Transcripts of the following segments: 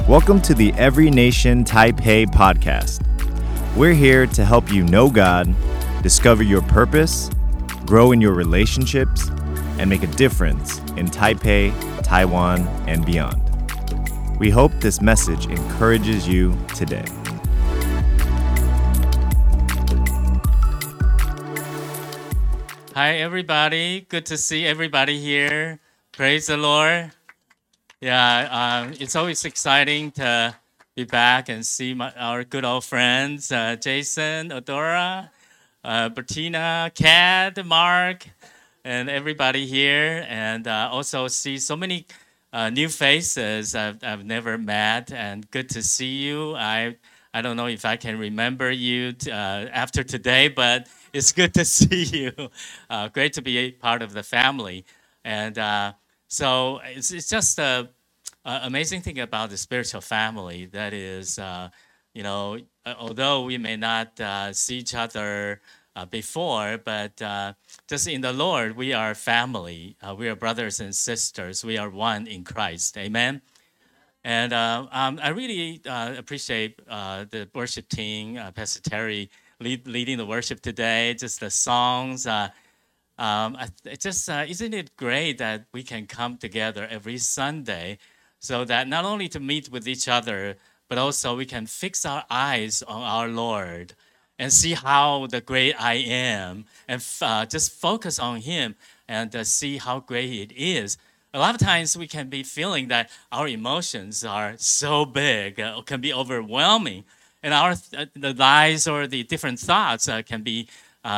Welcome to the Every Nation Taipei podcast. We're here to help you know God, discover your purpose, grow in your relationships, and make a difference in Taipei, Taiwan, and beyond. We hope this message encourages you today. Hi, everybody. Good to see everybody here. Praise the Lord. Yeah, it's always exciting to be back and see our good old friends, Jason, Adora, Bertina, Kat, Mark, and everybody here. And also see so many new faces I've never met, and good to see you. I don't know if I can remember you after today, but it's good to see you. Great to be a part of the family. And so it's just an amazing thing about the spiritual family. That is, although we may not see each other before, but just in the Lord, we are family. We are brothers and sisters. We are one in Christ. Amen. And I really appreciate the worship team, Pastor Terry leading the worship today, just the songs. Isn't it great that we can come together every Sunday so that not only to meet with each other, but also we can fix our eyes on our Lord and see how the great I am and just focus on Him and see how great it is. A lot of times we can be feeling that our emotions are so big, can be overwhelming, and the lies or the different thoughts can be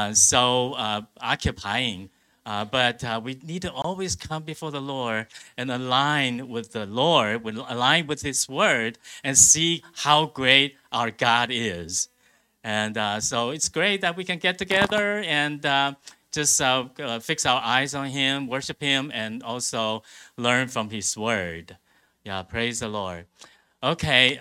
so occupying. But we need to always come before the Lord and align with the Lord, align with His Word, and see how great our God is. And so it's great that we can get together and just fix our eyes on Him, worship Him, and also learn from His Word. Yeah, praise the Lord. Okay,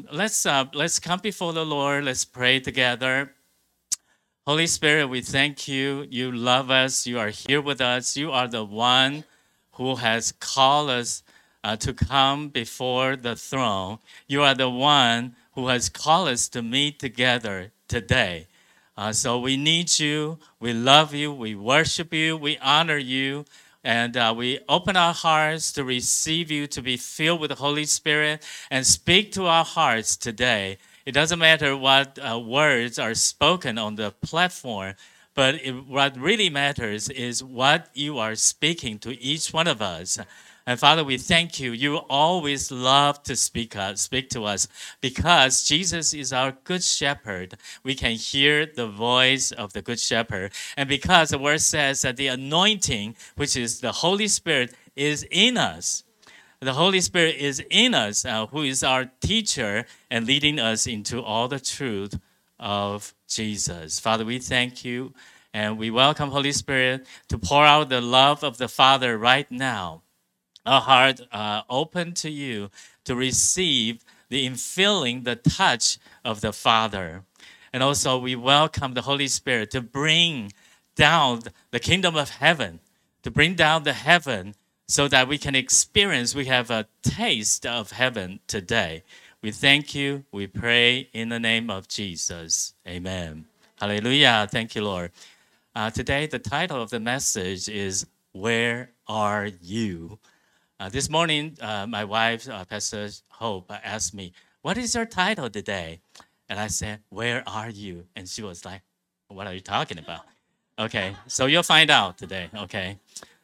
let's come before the Lord. Let's pray together. Holy Spirit, we thank you. You love us. You are here with us. You are the one who has called us to come before the throne. You are the one who has called us to meet together today. So we need you. We love you. We worship you. We honor you. And we open our hearts to receive you, to be filled with the Holy Spirit, and speak to our hearts today. It doesn't matter what words are spoken on the platform, but what really matters is what you are speaking to each one of us. And Father, we thank you. You always love to speak to us because Jesus is our good shepherd. We can hear the voice of the good shepherd. And because the word says that the anointing, which is the Holy Spirit, is in us. The Holy Spirit is in us, who is our teacher and leading us into all the truth of Jesus. Father, we thank you and we welcome Holy Spirit to pour out the love of the Father right now. Our heart open to you to receive the infilling, the touch of the Father. And also we welcome the Holy Spirit to bring down the kingdom of heaven, to bring down the heaven so that we can experience, we have a taste of heaven today. We thank you. We pray in the name of Jesus. Amen. Hallelujah. Thank you, Lord. Today, the title of the message is, Where Are You? This morning, my wife, Pastor Hope, asked me, what is your title today? And I said, Where are you? And she was like, what are you talking about? Okay, so you'll find out today, okay?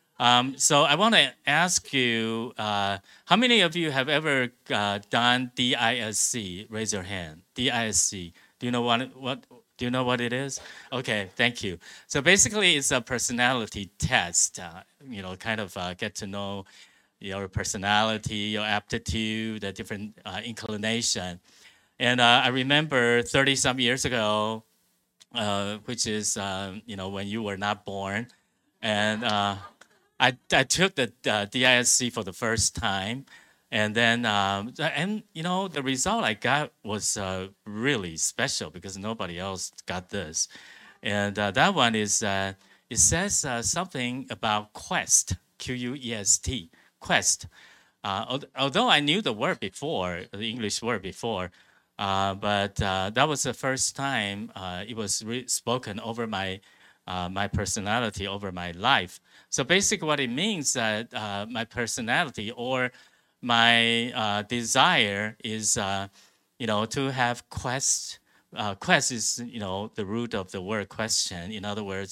So I want to ask you, how many of you have ever done DISC? Raise your hand. DISC. Do you know what? Do you know what it is? Okay, thank you. So basically, it's a personality test. Kind of get to know your personality, your aptitude, the different inclination. And I remember 30-some years ago, which is when you were not born, and I took the DISC for the first time, and then the result I got was really special because nobody else got this, and that one is it says something about quest, QUEST, quest. Although I knew the word before, the English word before, but that was the first time it was spoken over my personality, over my life. So basically, what it means that my personality or my desire is, to have quest. Quest is, the root of the word question. In other words,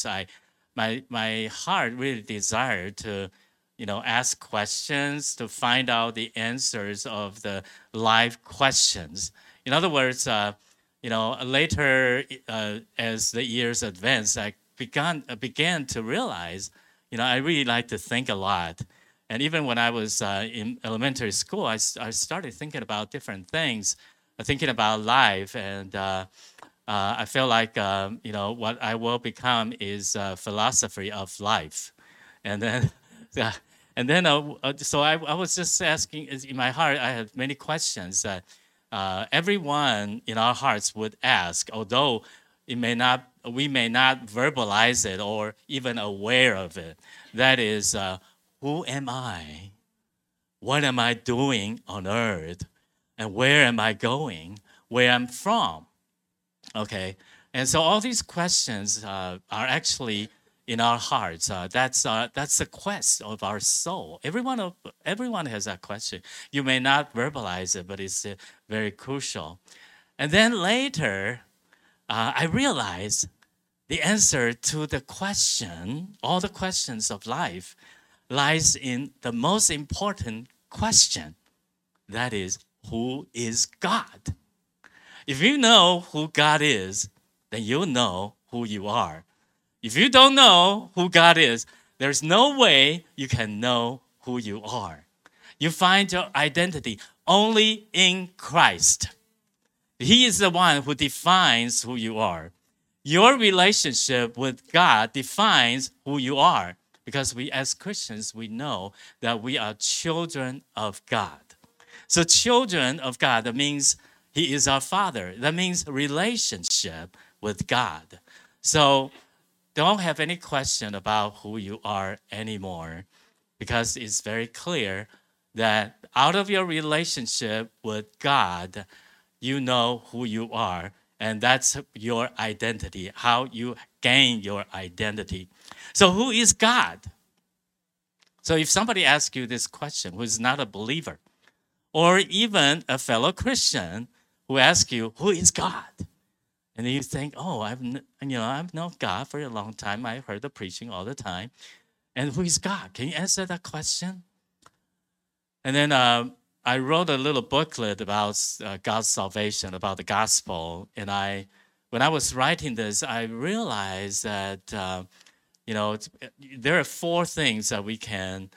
my heart really desired to, ask questions to find out the answers of the life questions. In other words, later as the years advanced, I began to realize, I really like to think a lot. And even when I was in elementary school, I started thinking about different things, thinking about life, and I feel like what I will become is philosophy of life, and then yeah, and then so I was just asking in my heart. I had many questions that everyone in our hearts would ask, although we may not verbalize it or even aware of it. That is, who am I? What am I doing on earth? And where am I going? Where I'm from? Okay, and so all these questions are actually in our hearts. That's the quest of our soul. Everyone has that question. You may not verbalize it, but it's very crucial. And then later, I realized the answer to the question, all the questions of life, lies in the most important question. That is, who is God? If you know who God is, then you'll know who you are. If you don't know who God is, there's no way you can know who you are. You find your identity only in Christ. He is the one who defines who you are. Your relationship with God defines who you are, because we as Christians, we know that we are children of God. So children of God, that means He is our Father. That means relationship with God. So don't have any question about who you are anymore, because it's very clear that out of your relationship with God, you know who you are, and that's your identity, how you gain your identity. So who is God? So if somebody asks you this question, who is not a believer, or even a fellow Christian who asks you, who is God? And then you think, oh, I've known God for a long time. I heard the preaching all the time. And who is God? Can you answer that question? And then I wrote a little booklet about God's salvation, about the gospel. And when I was writing this, I realized that there are four things that we can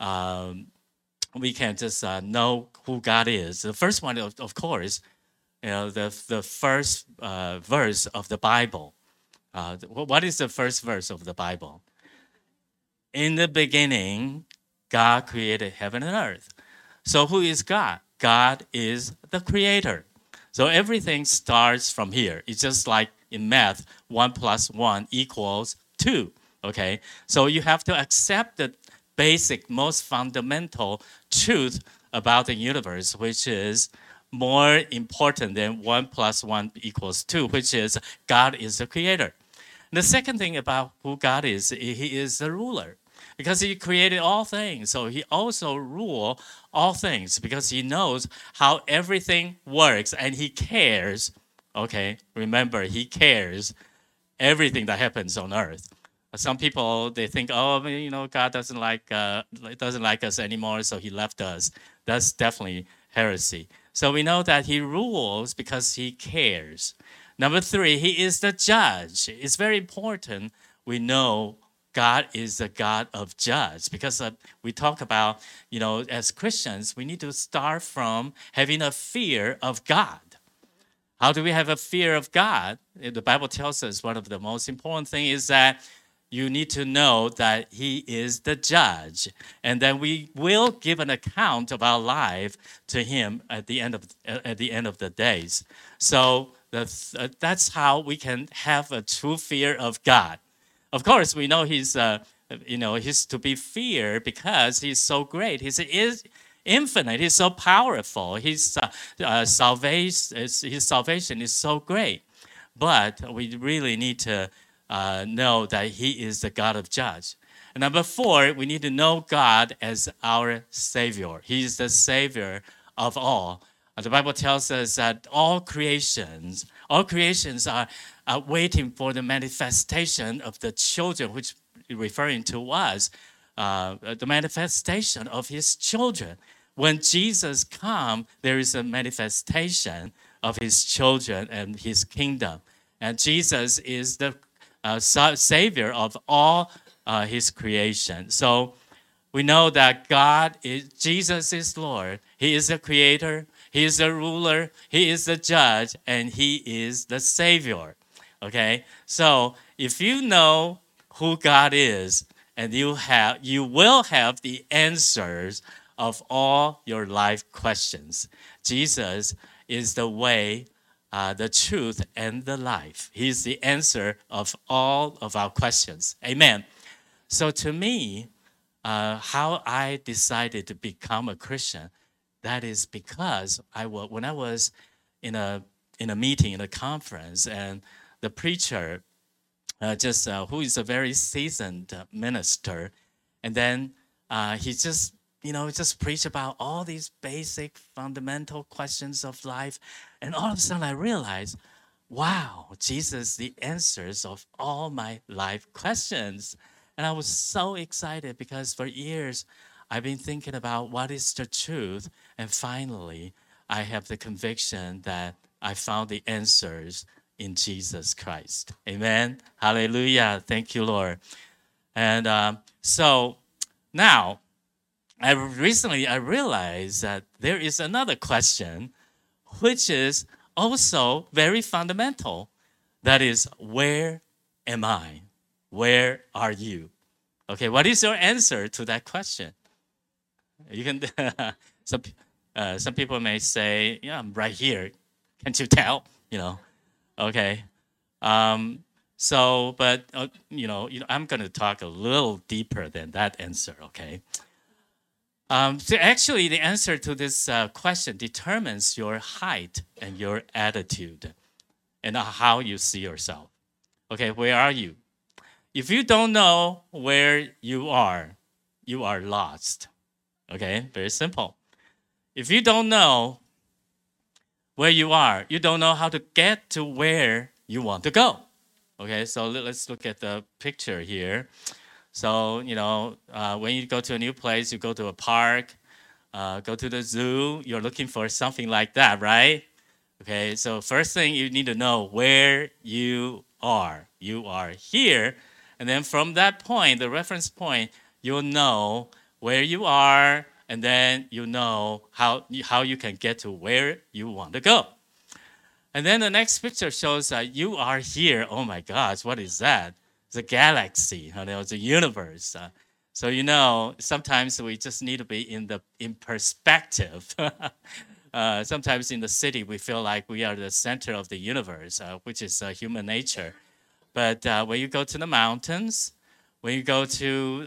just know who God is. The first one, of course, the first verse of the Bible. What is the first verse of the Bible? In the beginning, God created heaven and earth. So who is God? God is the creator. So everything starts from here. It's just like in math, 1 + 1 = 2. Okay? So you have to accept the basic, most fundamental truth about the universe, which is more important than 1 + 1 = 2, which is God is the creator. And the second thing about who God is, He is the ruler, because He created all things. So He also rules all things because He knows how everything works, and He cares. Okay, remember, He cares everything that happens on earth. Some people, they think, God doesn't like us anymore, so He left us. That's definitely heresy. So we know that He rules because He cares. Number 3, He is the judge. It's very important we know God is the God of judge, because we talk about, as Christians, we need to start from having a fear of God. How do we have a fear of God? The Bible tells us one of the most important things is that you need to know that He is the judge, and that we will give an account of our life to Him at the end of the days. So that's how we can have a true fear of God. Of course, we know He's to be feared because He's so great. He's infinite. He's so powerful. His salvation is so great. But we really need to know that He is the God of judge. And number 4, we need to know God as our Savior. He is the Savior of all. The Bible tells us that all creations are waiting for the manifestation of the children, which referring to us, the manifestation of His children. When Jesus comes, there is a manifestation of His children and His kingdom. And Jesus is the Savior of all His creation. So we know that Jesus is Lord. He is the Creator. He is the ruler. He is the judge, and He is the Savior. Okay, so if you know who God is, and you will have the answers of all your life questions. Jesus is the way, the truth, and the life. He's the answer of all of our questions. Amen. So to me, how I decided to become a Christian, that is because when I was in a meeting, in a conference, and the preacher, who is a very seasoned minister, and then he just preached about all these basic, fundamental questions of life, and all of a sudden I realized, wow, Jesus, the answers of all my life questions. And I was so excited because for years I've been thinking about what is the truth. And finally, I have the conviction that I found the answers in Jesus Christ. Amen. Hallelujah. Thank you, Lord. And so now, I realized that there is another question, which is also very fundamental. That is, where am I? Where are you? Okay, what is your answer to that question? You can. Some people may say, "Yeah, I'm right here. Can't you tell?" Okay. But I'm going to talk a little deeper than that answer. Okay. So actually, the answer to this question determines your height and your attitude, and how you see yourself. Okay, where are you? If you don't know where you are lost. Okay, very simple. If you don't know where you are, you don't know how to get to where you want to go. Okay, so let's look at the picture here. So, when you go to a new place, you go to a park, go to the zoo, you're looking for something like that, right? Okay, so first thing you need to know where you are. You are here. And then from that point, the reference point, you'll know where you are, and then you know how you can get to where you want to go. And then the next picture shows that you are here. Oh my gosh, what is that? It's a galaxy, it's a universe. So sometimes we just need to be in perspective. Sometimes in the city, we feel like we are the center of the universe, which is human nature. But when you go to the mountains, when you go to,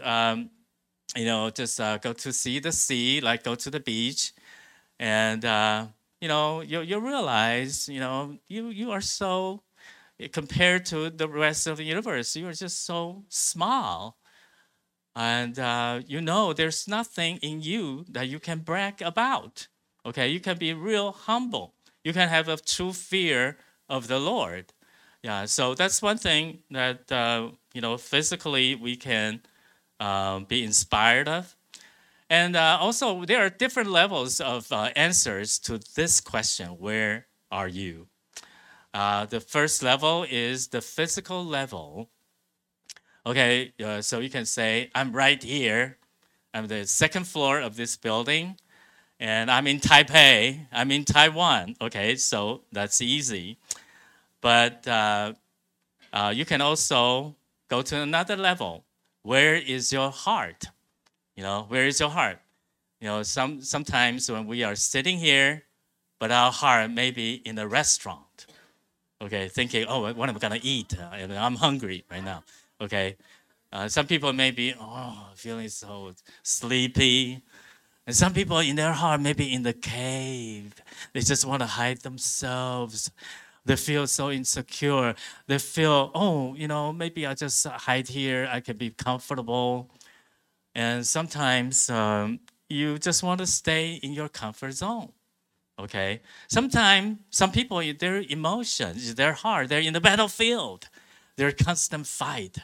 go to see the sea, like go to the beach, and you realize, you are so, compared to the rest of the universe, you are just so small. And there's nothing in you that you can brag about. Okay, you can be real humble. You can have a true fear of the Lord. Yeah, so that's one thing that, physically we can be inspired of. And also, there are different levels of answers to this question, where are you? The first level is the physical level. Okay, so you can say, I'm right here. I'm the second floor of this building, and I'm in Taipei. I'm in Taiwan. Okay, so that's easy. But you can also go to another level. Where is your heart? Where is your heart? Sometimes when we are sitting here, but our heart may be in a restaurant. Okay, thinking, oh, what am I going to eat? I'm hungry right now. Okay, some people may be, feeling so sleepy. And some people in their heart, maybe in the cave, they just want to hide themselves. They feel so insecure. They feel, oh, maybe I just hide here. I can be comfortable. And sometimes you just want to stay in your comfort zone. Okay. Sometimes some people, their emotions, their heart, they're in the battlefield. They're constant fight.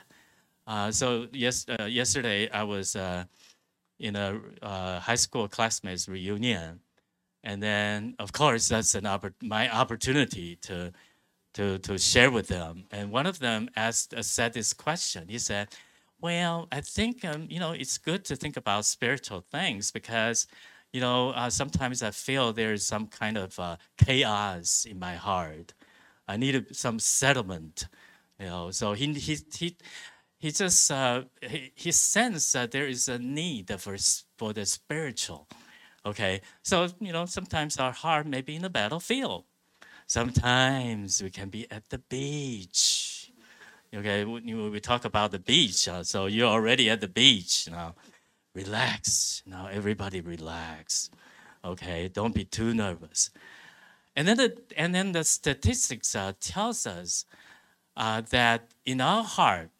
Yesterday I was in a high school classmates reunion, and then of course that's my opportunity to share with them. And one of them said this question. He said, "Well, I think it's good to think about spiritual things because." Sometimes I feel there's some kind of chaos in my heart. I need some settlement, So he just he sensed that there is a need for the spiritual. Okay, so sometimes our heart may be in the battlefield. Sometimes we can be at the beach. Okay, we talk about the beach, so you're already at the beach now. Relax. Now everybody relax. Okay, don't be too nervous. And then the statistics tells us that in our heart,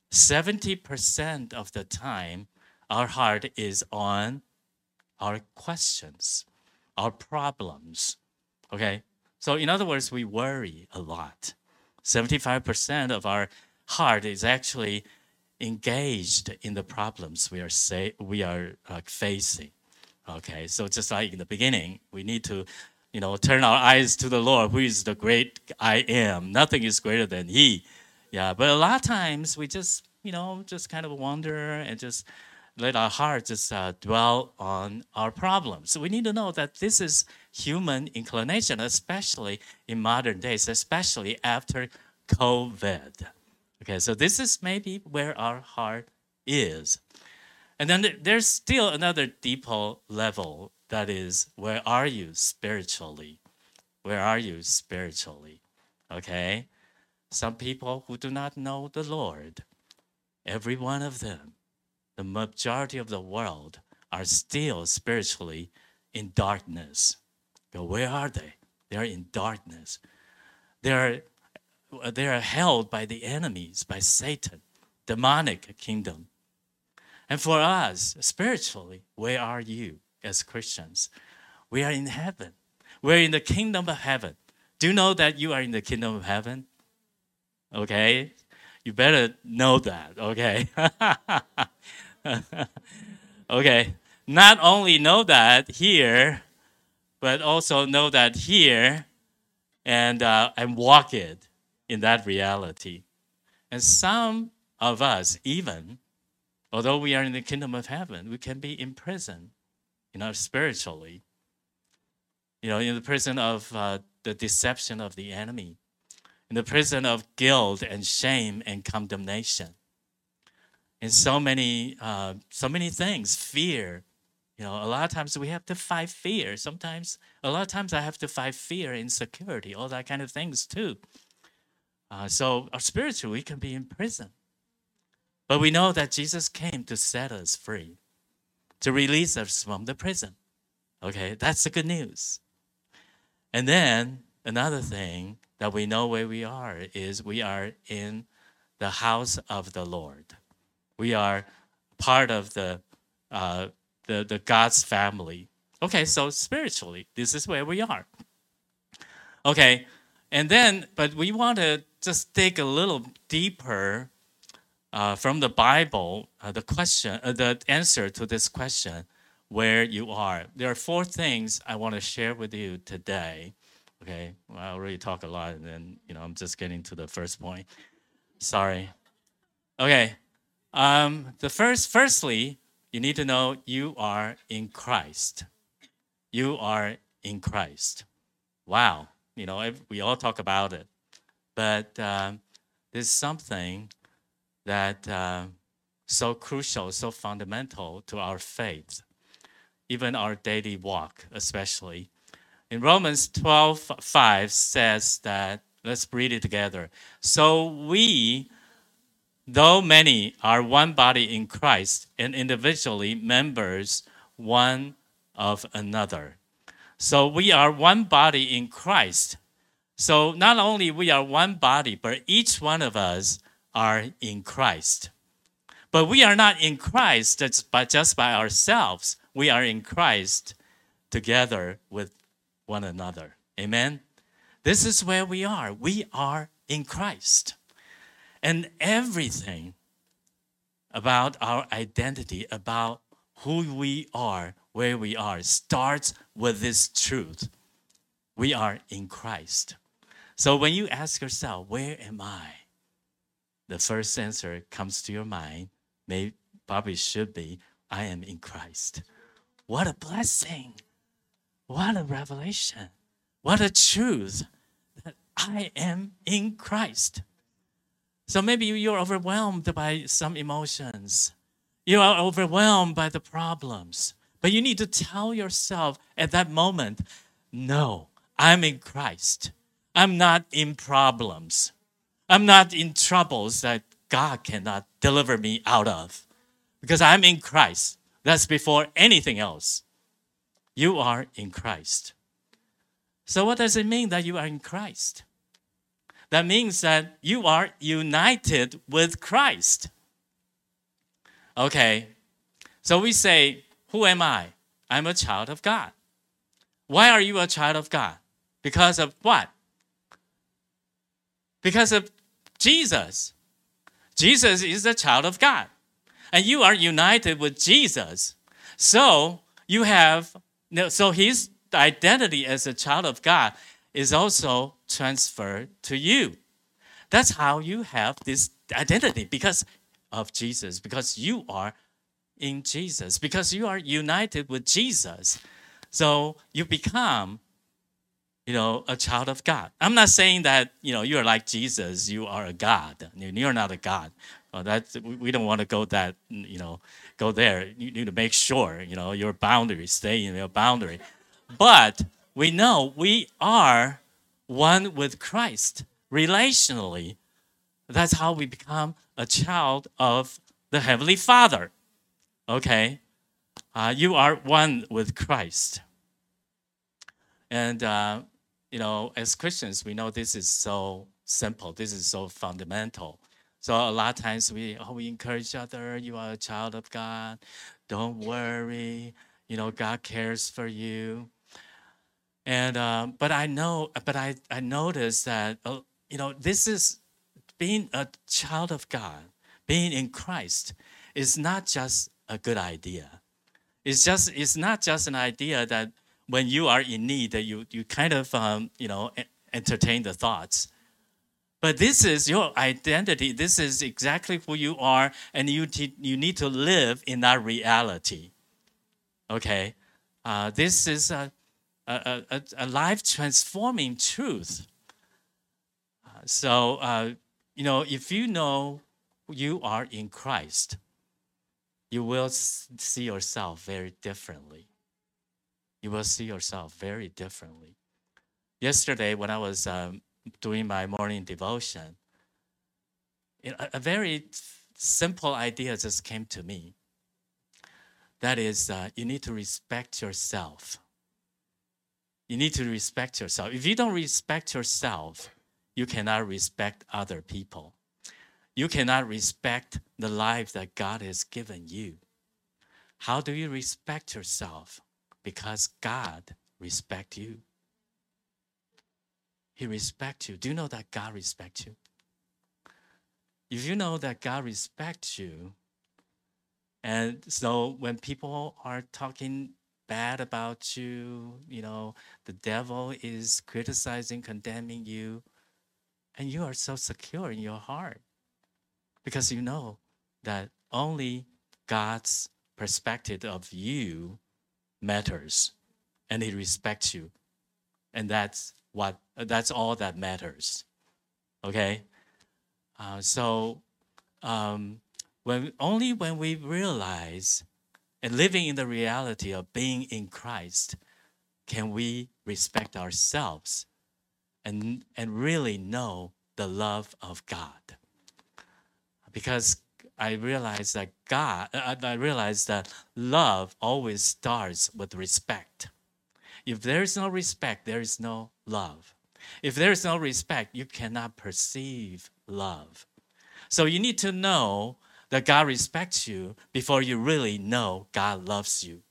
70% of the time, our heart is on our questions, our problems. Okay, so in other words, we worry a lot. 75% of our heart is actually engaged in the problems we are facing. Okay, so just like in the beginning, we need to, turn our eyes to the Lord, who is the great I am. Nothing is greater than He. Yeah, but a lot of times we just, just kind of wonder and just let our heart just dwell on our problems. So we need to know that this is human inclination, especially in modern days, especially after COVID. Okay, so this is maybe where our heart is. And then there's still another deeper level, that is, where are you spiritually? Where are you spiritually? Okay? Some people who do not know the Lord, every one of them, the majority of the world, are still spiritually in darkness. But where are they? They're in darkness. They are held by the enemies, by Satan, demonic kingdom. And for us, spiritually, where are you as Christians? We are in heaven. We're in the kingdom of heaven. Do you know that you are in the kingdom of heaven? Okay? You better know that, okay? Okay. Not only know that here, but also know that here and walk it in that reality. And some of us, even, although we are in the kingdom of heaven, we can be in prison, spiritually. In the prison of the deception of the enemy, in the prison of guilt and shame and condemnation. And so many things, fear. A lot of times we have to fight fear. A lot of times I have to fight fear, insecurity, all that kind of things too. So spiritually, we can be in prison. But we know that Jesus came to set us free, to release us from the prison. Okay, that's the good news. And then another thing that we know where we are is we are in the house of the Lord. We are part of the God's family. Okay, so spiritually, this is where we are. Okay, and then, but we want to just dig a little deeper from the Bible, the answer to this question, where you are. There are 4 things I want to share with you today. Okay, well, I already talk a lot, and then I'm just getting to the first point. Sorry. Okay, firstly, you need to know you are in Christ. You are in Christ. Wow, we all talk about it, but there's something that so crucial, so fundamental to our faith, even our daily walk, especially. In Romans 12:5 says that, let's read it together. So we, though many, are one body in Christ and individually members one of another. So we are one body in Christ. So not only we are one body, but each one of us are in Christ. But we are not in Christ just by ourselves. We are in Christ together with one another. Amen? This is where we are. We are in Christ. And everything about our identity, about who we are, where we are, starts with this truth. We are in Christ. So when you ask yourself, where am I? The first answer comes to your mind, probably should be, I am in Christ. What a blessing. What a revelation. What a truth that I am in Christ. So maybe you're overwhelmed by some emotions. You are overwhelmed by the problems. But you need to tell yourself at that moment, no, I'm in Christ. I'm not in problems. I'm not in troubles that God cannot deliver me out of. Because I'm in Christ. That's before anything else. You are in Christ. So what does it mean that you are in Christ? That means that you are united with Christ. Okay, so we say, who am I? I'm a child of God. Why are you a child of God? Because of what? Because of Jesus. Jesus is a child of God. And you are united with Jesus. So his identity as a child of God is also transferred to you. That's how you have this identity, because of Jesus, because you are in Jesus, because you are united with Jesus. So you become, a child of God. I'm not saying that, you're like Jesus, you are a God. You're not a God. We don't want to go there. You need to make sure, your boundary, stay in your boundary. But we know we are one with Christ relationally. That's how we become a child of the Heavenly Father. Okay? You are one with Christ. And, as Christians, we know this is so simple. This is so fundamental. So a lot of times we encourage each other. You are a child of God. Don't worry. God cares for you. And but I noticed that this is being a child of God, being in Christ, is not just a good idea. It's not just an idea that when you are in need that you kind of entertain the thoughts. But this is your identity. This is exactly who you are, and you need to live in that reality. Okay, this is a life-transforming truth. So if you know you are in Christ, you will see yourself very differently. You will see yourself very differently. Yesterday, when I was doing my morning devotion, a very simple idea just came to me. That is, you need to respect yourself. You need to respect yourself. If you don't respect yourself, you cannot respect other people. You cannot respect the life that God has given you. How do you respect yourself? Because God respects you. He respects you. Do you know that God respects you? If you know that God respects you, and so when people are talking bad about you, the devil is criticizing, condemning you, and you are so secure in your heart because you know that only God's perspective of you matters, and He respects you, and that's all that matters. Okay, when we realize and living in the reality of being in Christ, can we respect ourselves and really know the love of God? Because I realized that I realized that love always starts with respect. If there is no respect, there is no love. If there is no respect, you cannot perceive love. So you need to know that God respects you before you really know God loves you.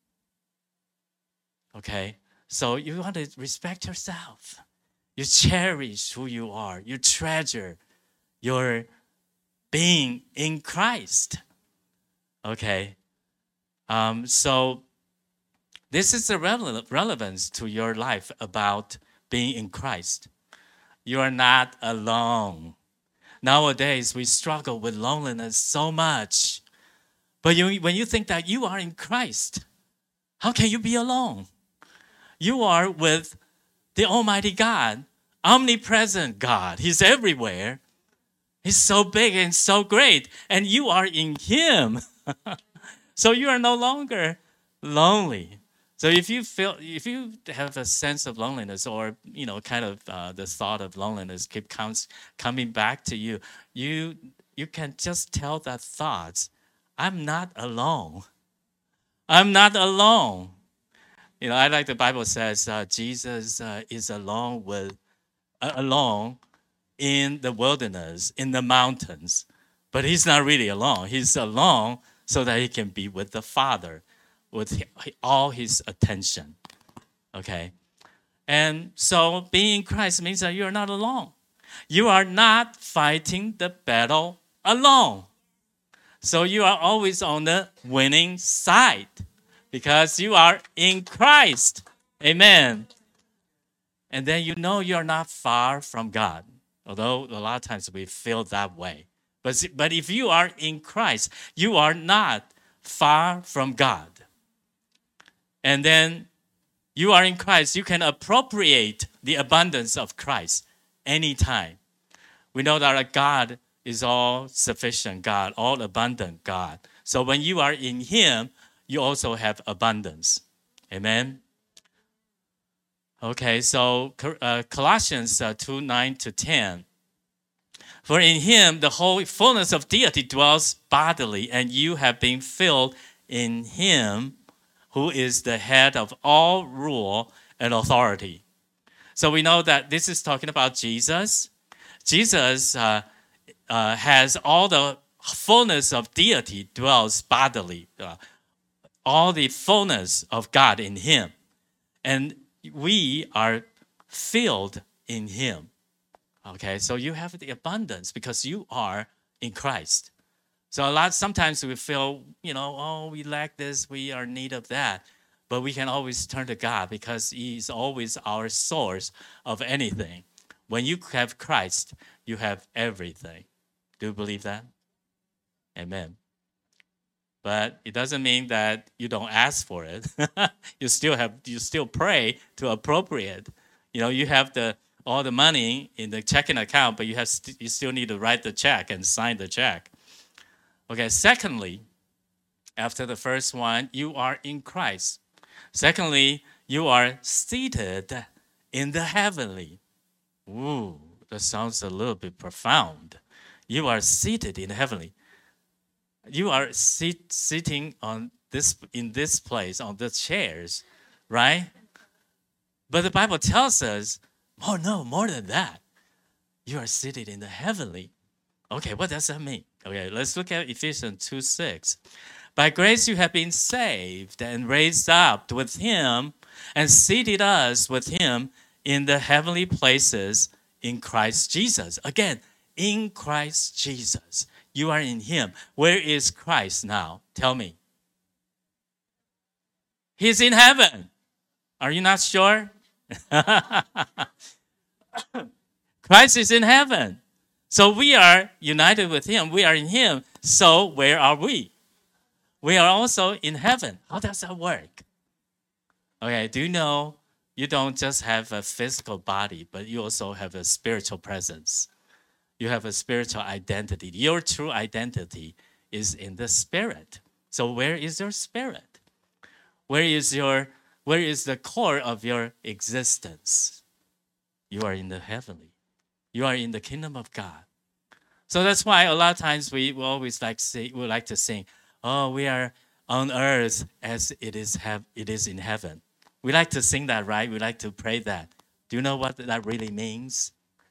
Okay? So you want to respect yourself. You cherish who you are. You treasure your being in Christ. Okay? So this is the relevance to your life about being in Christ. You are not alone. Nowadays, we struggle with loneliness so much. But when you think that you are in Christ, how can you be alone? You are with the Almighty God, omnipresent God. He's everywhere. He's so big and so great. And you are in Him. So you are no longer lonely. So if you have a sense of loneliness, or kind of the thought of loneliness keeps coming back to you, you can just tell that thoughts, I'm not alone. I'm not alone. I like the Bible says Jesus is alone in the wilderness, in the mountains, but He's not really alone. He's alone so that He can be with the Father, with all His attention. Okay? And so being in Christ means that you are not alone. You are not fighting the battle alone. So you are always on the winning side because you are in Christ. Amen. And then you are not far from God, although a lot of times we feel that way. But if you are in Christ, you are not far from God. And then you are in Christ, you can appropriate the abundance of Christ anytime. We know that our God is all sufficient God, all abundant God. So when you are in Him, you also have abundance. Amen. Okay, so Colossians 2:9-10. For in Him the whole fullness of deity dwells bodily, and you have been filled in Him, who is the head of all rule and authority. So we know that this is talking about Jesus. Jesus has all the fullness of deity dwells bodily, all the fullness of God in Him. And we are filled in Him. Okay, so you have the abundance because you are in Christ. So sometimes we feel, we lack this, we are in need of that. But we can always turn to God because He's always our source of anything. When you have Christ, you have everything. Do you believe that? Amen. But it doesn't mean that you don't ask for it. You still pray to appropriate. You have all the money in the checking account, but you still need to write the check and sign the check. Okay, secondly, after the first one, you are in Christ. Secondly, you are seated in the heavenly. Ooh, that sounds a little bit profound. You are seated in the heavenly. You are sitting in this place, on the chairs, right? But the Bible tells us, oh no, more than that. You are seated in the heavenly. Okay, what does that mean? Okay, let's look at Ephesians 2:6. By grace you have been saved and raised up with Him and seated us with Him in the heavenly places in Christ Jesus. Again, in Christ Jesus. You are in Him. Where is Christ now? Tell me. He's in heaven. Are you not sure? Christ is in heaven. So we are united with Him. We are in Him. So where are we? We are also in heaven. How does that work? Okay, do you know you don't just have a physical body, but you also have a spiritual presence? You have a spiritual identity. Your true identity is in the Spirit. So where is your spirit? Where is the core of your existence? You are in the heavenly. You are in the kingdom of God. So that's why a lot of times we always like to sing, "Oh, we are on earth as it is in heaven." We like to sing that, right? We like to pray that. Do you know what that really means?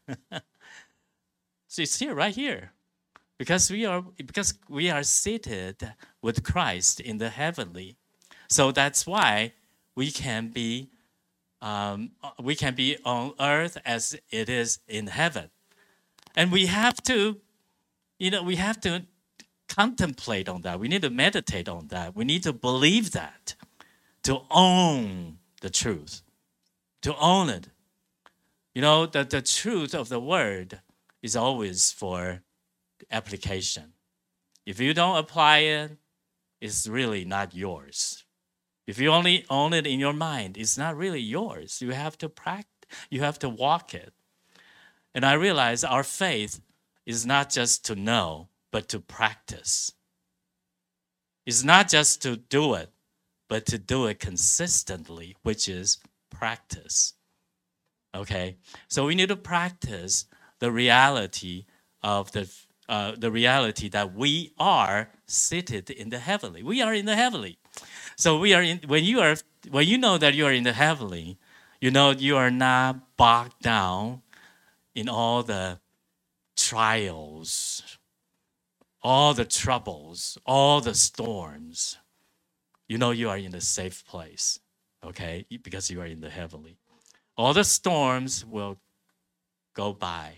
So it's here, right here, because we are seated with Christ in the heavenly. So that's why we can be we can be on earth as it is in heaven, and we have to, we have to contemplate on that. We need to meditate on that. We need to believe that, to own the truth, to own it. That the truth of the word is always for application. If you don't apply it, it's really not yours. If you only own it in your mind, it's not really yours. You have to practice, you have to walk it. And I realize our faith is not just to know, but to practice. It's not just to do it, but to do it consistently, which is practice. Okay? So we need to practice the reality of the reality that we are seated in the heavenly. We are in the heavenly. So we are in, when you know that you are in the heavenly, you are not bogged down in all the trials, all the troubles, all the storms. You are in a safe place, okay? Because you are in the heavenly. All the storms will go by.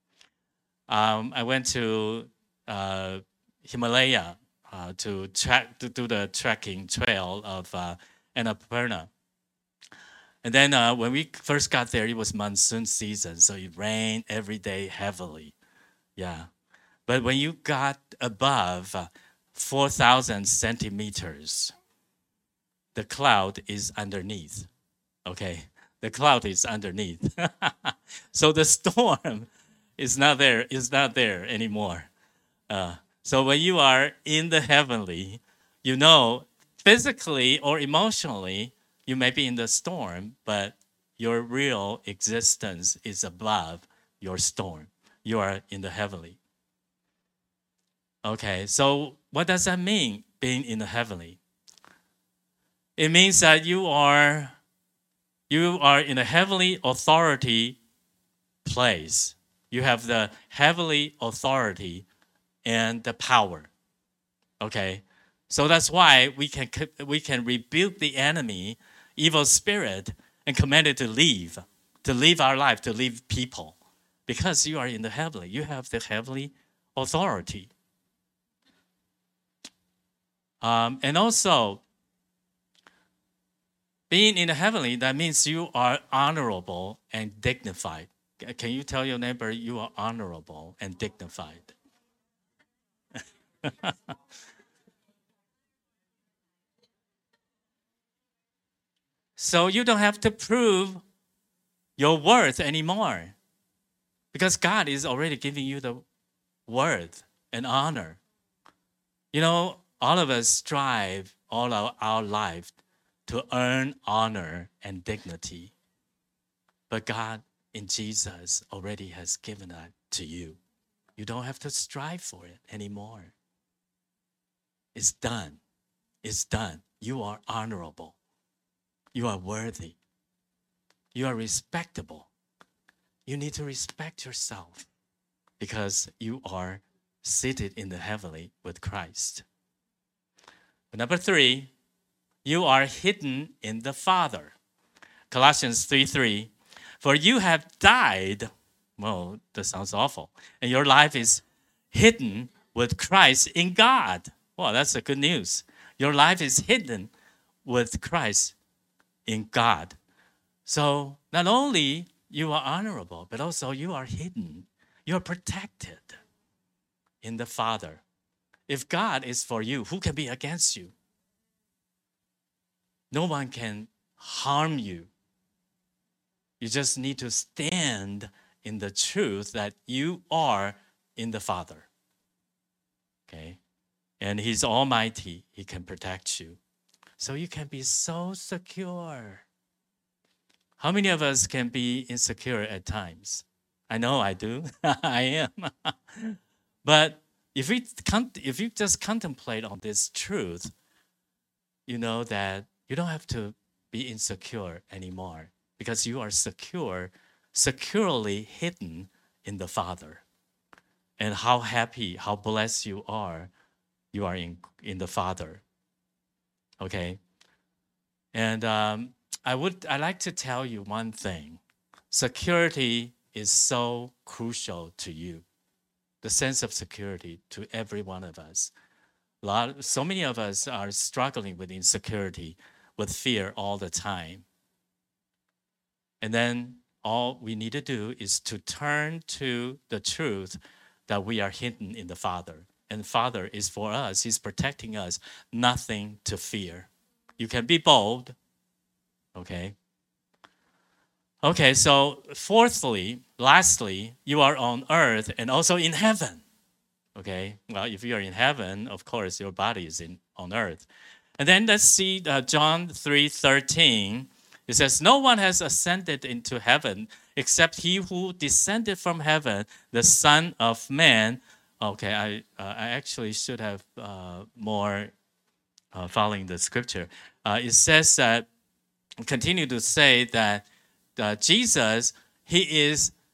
I went to Himalaya to do the trekking trail of Annapurna. And then when we first got there, it was monsoon season, so it rained every day heavily. Yeah. But when you got above 4,000 centimeters, the cloud is underneath. Okay? The cloud is underneath. So the storm is not there anymore. So when you are in the heavenly, physically or emotionally, you may be in the storm, but your real existence is above your storm. You are in the heavenly. Okay, so what does that mean, being in the heavenly? It means that you are in a heavenly authority place. You have the heavenly authority and the power. Okay, so that's why we can rebuke the enemy, evil spirit, and command it to leave our life, to leave people, because you are in the heavenly. You have the heavenly authority. And also, being in the heavenly, that means you are honorable and dignified. Can you tell your neighbor you are honorable and dignified? So you don't have to prove your worth anymore, because God is already giving you the worth and honor. All of us strive all our life to earn honor and dignity. But God in Jesus already has given that to you. You don't have to strive for it anymore. It's done. It's done. You are honorable. You are worthy. You are respectable. You need to respect yourself because you are seated in the heavenly with Christ. Number 3, you are hidden in the Father. Colossians 3:3. For you have died. Well, that sounds awful. And your life is hidden with Christ in God. Well, that's the good news. Your life is hidden with Christ in God. So not only you are honorable, but also you are hidden. You are protected in the Father. If God is for you, who can be against you? No one can harm you. You just need to stand in the truth that you are in the Father. Okay? And He's almighty. He can protect you. So you can be so secure. How many of us can be insecure at times? I know I do. I am. But if you just contemplate on this truth, you know that you don't have to be insecure anymore because you are securely hidden in the Father. And how happy, how blessed you are in the Father. Okay? And I like to tell you one thing. Security is so crucial to you. The sense of security to every one of us. So many of us are struggling with insecurity, with fear all the time. And then all we need to do is to turn to the truth that we are hidden in the Father. And Father is for us. He's protecting us. Nothing to fear. You can be bold. Okay? Okay, so lastly, you are on earth and also in heaven. Okay? Well, if you are in heaven, of course, your body is on earth. And then let's see John 3:13. It says, no one has ascended into heaven except he who descended from heaven, the Son of Man. Okay, I actually should have more following the scripture. It says that, continue to say that Jesus, he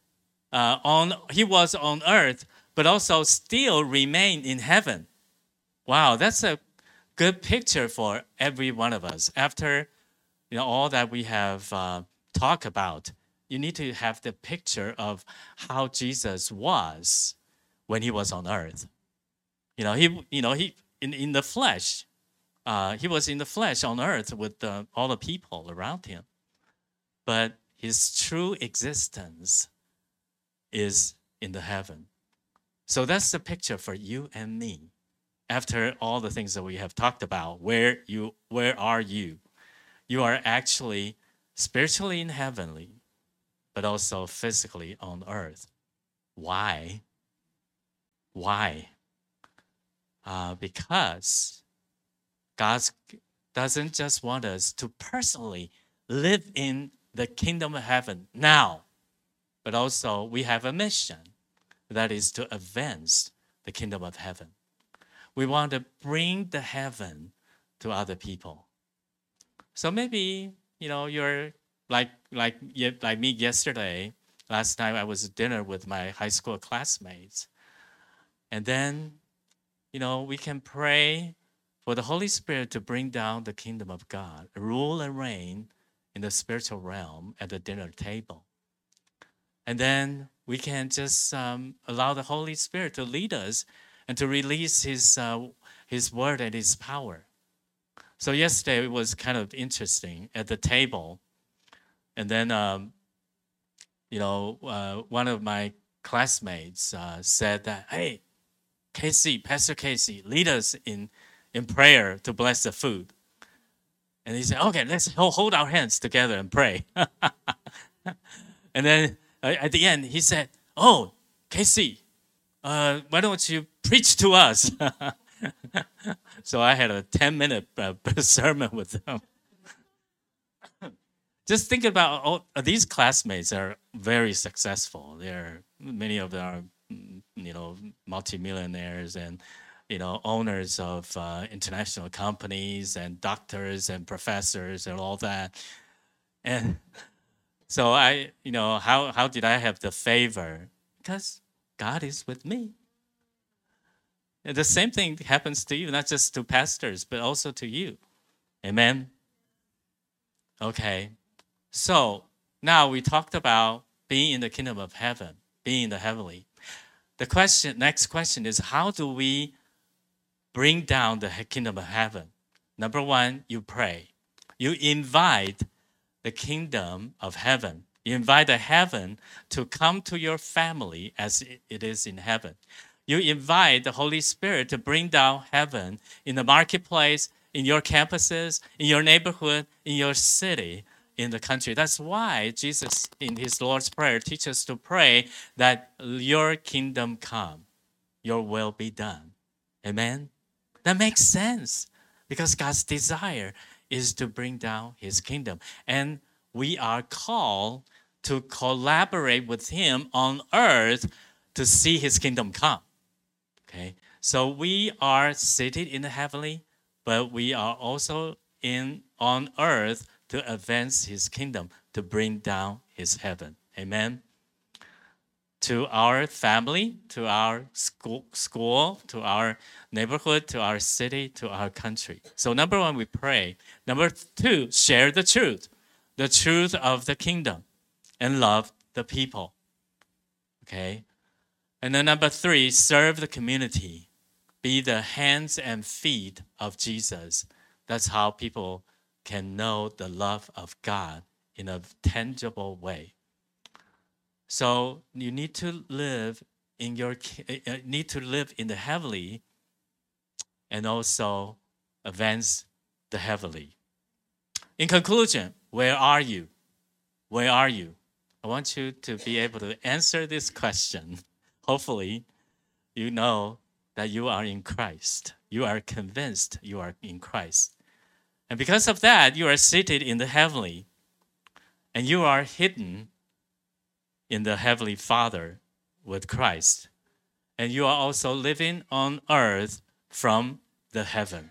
was on earth, but also still remain in heaven. Wow, that's a good picture for every one of us. After all that we have talked about, you need to have the picture of how Jesus was when he was on earth. He in the flesh. He was in the flesh on earth with all the people around him. But his true existence is in the heaven. So that's the picture for you and me. After all the things that we have talked about, where are you? You are actually spiritually in heavenly, but also physically on earth. Why? Why? Because God doesn't just want us to personally live in the kingdom of heaven now, but also we have a mission that is to advance the kingdom of heaven. We want to bring the heaven to other people. So maybe, you're like me yesterday. Last night I was at dinner with my high school classmates. And then, we can pray for the Holy Spirit to bring down the kingdom of God, rule and reign in the spiritual realm at the dinner table. And then we can just allow the Holy Spirit to lead us and to release His word and His power. So yesterday it was kind of interesting at the table. And then, one of my classmates said that, hey, Pastor Casey, lead us in prayer to bless the food. And he said, okay, let's hold our hands together and pray. And then at the end, he said, oh, Casey, why don't you preach to us? So I had a 10-minute sermon with them. Just think about these classmates are very successful. Many of them are, multimillionaires and, owners of international companies and doctors and professors and all that. And so how did I have the favor? Because God is with me. And the same thing happens to you, not just to pastors, but also to you. Amen? Okay. So now we talked about being in the kingdom of heaven, being in the heavenly. Next question is, how do we bring down the kingdom of heaven? Number one, you pray. You invite the kingdom of heaven. You invite the heaven to come to your family as it is in heaven. You invite the Holy Spirit to bring down heaven in the marketplace, in your campuses, in your neighborhood, in your city, in the country. That's why Jesus, in his Lord's Prayer, teaches us to pray that your kingdom come, your will be done. Amen? That makes sense because God's desire is to bring down his kingdom. And we are called to collaborate with him on earth to see his kingdom come. Okay, so we are seated in the heavenly, but we are also on earth to advance his kingdom, to bring down his heaven. Amen. To our family, to our school, to our neighborhood, to our city, to our country. So number one, we pray. Number two, share the truth of the kingdom, and love the people. Okay. And then number three, serve the community. Be the hands and feet of Jesus. That's how people can know the love of God in a tangible way. So you need to live in the heavenly, and also advance the heavenly. In conclusion, where are you? Where are you? I want you to be able to answer this question. Hopefully, you know that you are in Christ. You are convinced you are in Christ. And because of that, you are seated in the heavenly, and you are hidden in the Heavenly Father with Christ. And you are also living on earth from the heaven.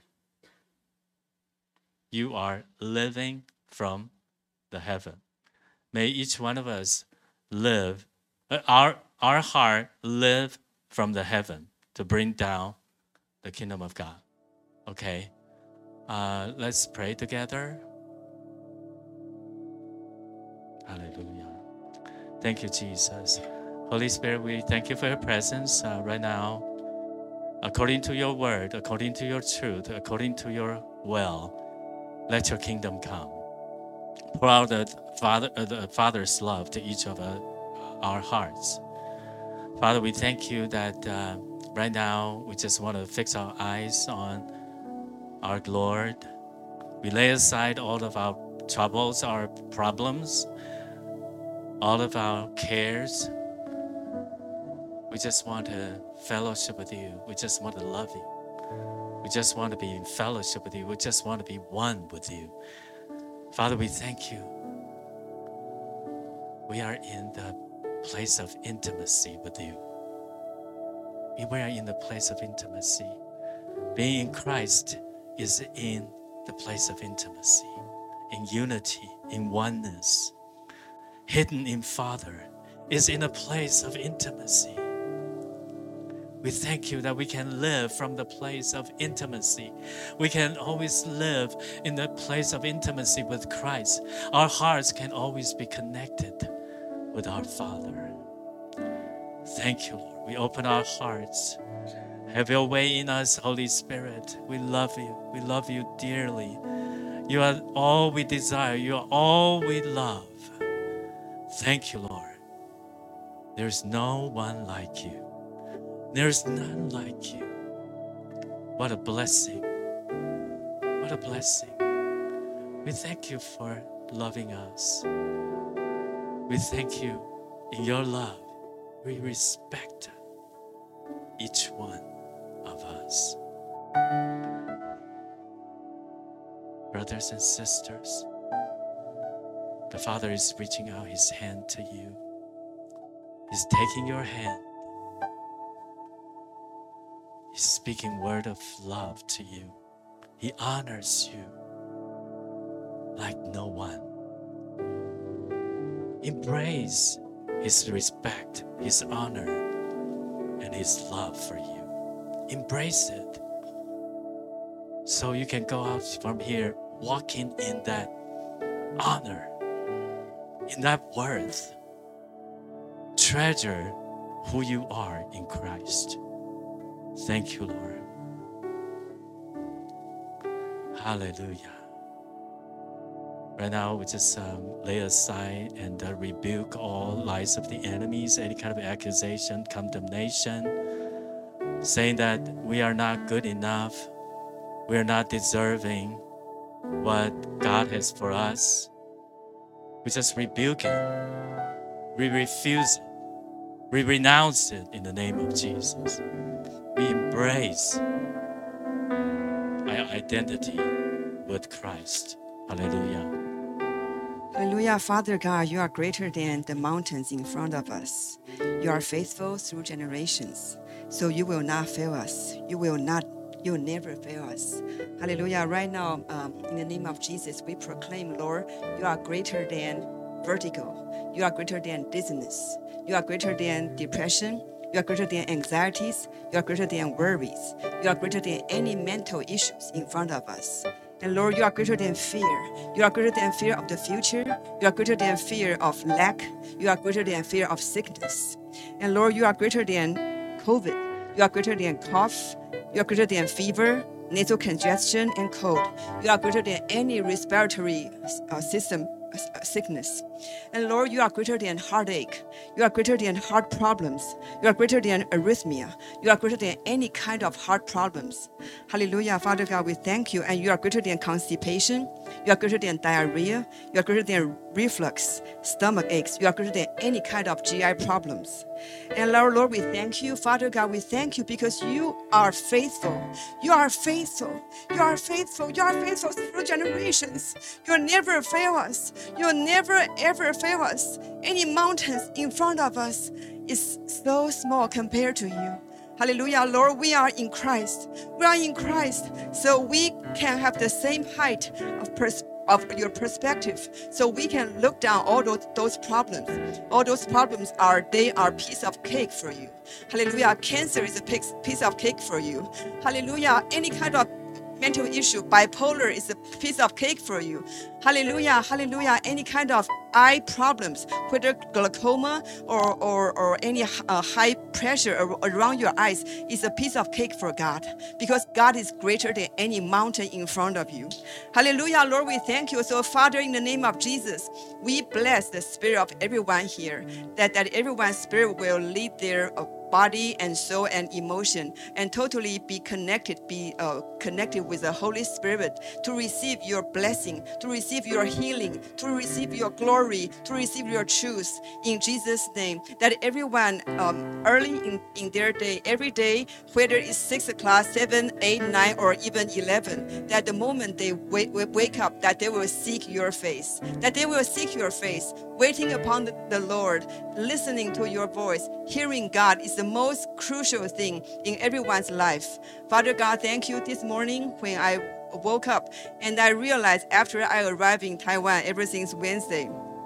You are living from the heaven. May each one of us live, our heart live from the heaven to bring down the kingdom of God. Okay, let's pray together. Hallelujah. Thank you, Jesus. Holy Spirit, we thank you for your presence right now. According to your word, according to your truth, according to your will, let your kingdom come. Pour out the Father's love to each of our hearts. Father, we thank you that right now we just want to fix our eyes on our Lord. We lay aside all of our troubles, our problems, all of our cares. We just want to fellowship with you. We just want to love you. We just want to be in fellowship with you. We just want to be one with you. Father, we thank you. We are in the place of intimacy with you. We are in the place of intimacy. Being in Christ is in the place of intimacy, in unity, in oneness. Hidden in Father is in a place of intimacy. We thank you that we can live from the place of intimacy. We can always live in the place of intimacy with Christ. Our hearts can always be connected with our Father. Thank you, Lord. We open our hearts. Have your way in us, Holy Spirit. We love you. We love you dearly. You are all we desire. You are all we love. Thank you, Lord. There's no one like you. There's none like you. What a blessing. What a blessing. We thank you for loving us. We thank you in your love. We respect each one of us. Brothers and sisters, the Father is reaching out his hand to you. He's taking your hand. He's speaking word of love to you. He honors you like no one. Embrace his respect, his honor, and his love for you. Embrace it so you can go out from here walking in that honor, in that worth. Treasure who you are in Christ. Thank you, Lord. Hallelujah. Right now, we just lay aside and rebuke all lies of the enemies, any kind of accusation, condemnation, saying that we are not good enough, we are not deserving what God has for us. We just rebuke it. We refuse it. We renounce it in the name of Jesus. We embrace our identity with Christ. Hallelujah. Hallelujah, Father God, you are greater than the mountains in front of us. You are faithful through generations. So you will not fail us. You will never fail us. Hallelujah. Right now, in the name of Jesus, we proclaim, Lord, you are greater than vertigo. You are greater than dizziness. You are greater than depression. You are greater than anxieties. You are greater than worries. You are greater than any mental issues in front of us. And Lord, you are greater than fear. You are greater than fear of the future. You are greater than fear of lack. You are greater than fear of sickness. And Lord, you are greater than COVID. You are greater than cough. You are greater than fever, nasal congestion, and cold. You are greater than any respiratory system sickness. And Lord, you are greater than heartache. You are greater than heart problems. You are greater than arrhythmia. You are greater than any kind of heart problems. Hallelujah. Father God, we thank you. And you are greater than constipation. You are greater than diarrhea. You are greater than reflux, stomach aches. You are greater than any kind of GI problems. And Lord, we thank you. Father God, we thank you because you are faithful. You are faithful. You are faithful. You are faithful through generations. You'll never fail us. You'll never ever fail us. Any mountains in front of us is so small compared to you. Hallelujah, Lord, we are in Christ. We are in Christ, so we can have the same height of your perspective, so we can look down all those problems. All those problems are piece of cake for you. Hallelujah. Cancer is a piece of cake for you. Hallelujah. Any kind of mental issue, bipolar is a piece of cake for you. Hallelujah, hallelujah. Any kind of eye problems, whether glaucoma or any high pressure around your eyes, is a piece of cake for God, because God is greater than any mountain in front of you. Hallelujah, Lord, we thank you. So Father, in the name of Jesus, we bless the spirit of everyone here, that everyone's spirit will lead their body and soul and emotion, and totally be connected with the Holy Spirit to receive your blessing, to receive your healing, to receive your glory, to receive your truth in Jesus' name. That everyone early in their day, every day, whether it's 6 o'clock, 7, 8, 9, or even 11, that the moment they wake up, that they will seek your face, that they will seek your face, waiting upon the Lord, listening to your voice, hearing God is the most crucial thing in everyone's life. Father God, thank you this morning when I woke up and I realized after I arrived in Taiwan, ever since Wednesday,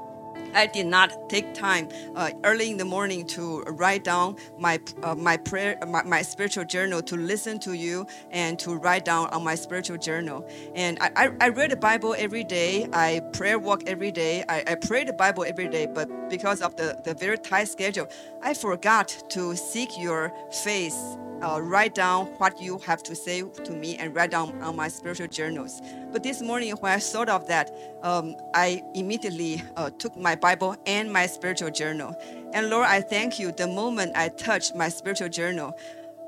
I did not take time early in the morning to write down my prayer, my spiritual journal, to listen to you and to write down on my spiritual journal. And I read the Bible every day. I prayer walk every day. I pray the Bible every day. But because of the very tight schedule, I forgot to seek your face. Write down what you have to say to me and write down on my spiritual journals. But this morning, when I thought of that, I immediately took my Bible and my spiritual journal. And Lord, I thank you. The moment I touched my spiritual journal,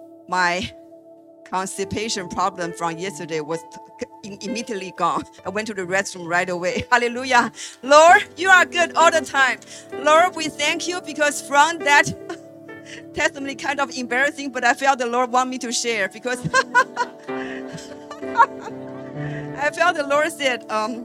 my constipation problem from yesterday was immediately gone. I went to the restroom right away. Hallelujah. Lord, you are good all the time. Lord, we thank you because from that testimony, kind of embarrassing, but I felt the Lord want me to share because I felt the Lord said,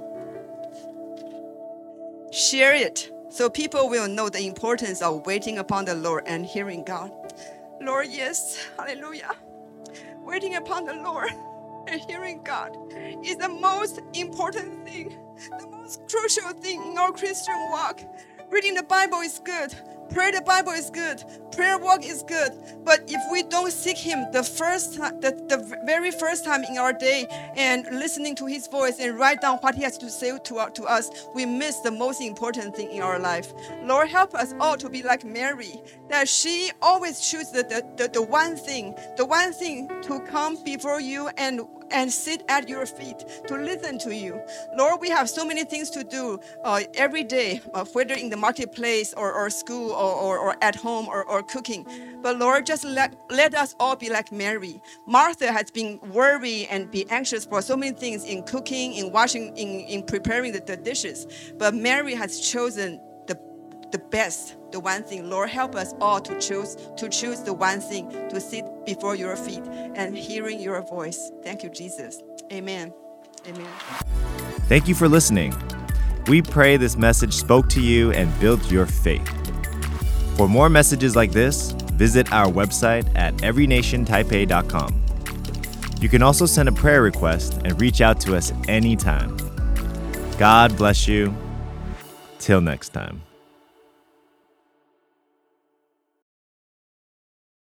share it so people will know the importance of waiting upon the Lord and hearing God. Lord, yes, hallelujah. Waiting upon the Lord and hearing God is the most important thing, the most crucial thing in our Christian walk. Reading the Bible is good. Prayer the Bible is good. Prayer walk is good. But if we don't seek Him the very first time in our day and listening to His voice and write down what He has to say to us, we miss the most important thing in our life. Lord, help us all to be like Mary, that she always chooses the one thing to come before you and sit at your feet to listen to you. Lord, we have so many things to do every day, whether in the marketplace or school or at home or cooking. But Lord, just let us all be like Mary. Martha has been worried and be anxious for so many things in cooking, in washing, in preparing the dishes. But Mary has chosen the best, the one thing. Lord, help us all to choose the one thing, to sit before your feet and hearing your voice. Thank you, Jesus. Amen. Amen. Thank you for listening. We pray this message spoke to you and built your faith. For more messages like this, visit our website at everynationtaipei.com. You can also send a prayer request and reach out to us anytime. God bless you. Till next time.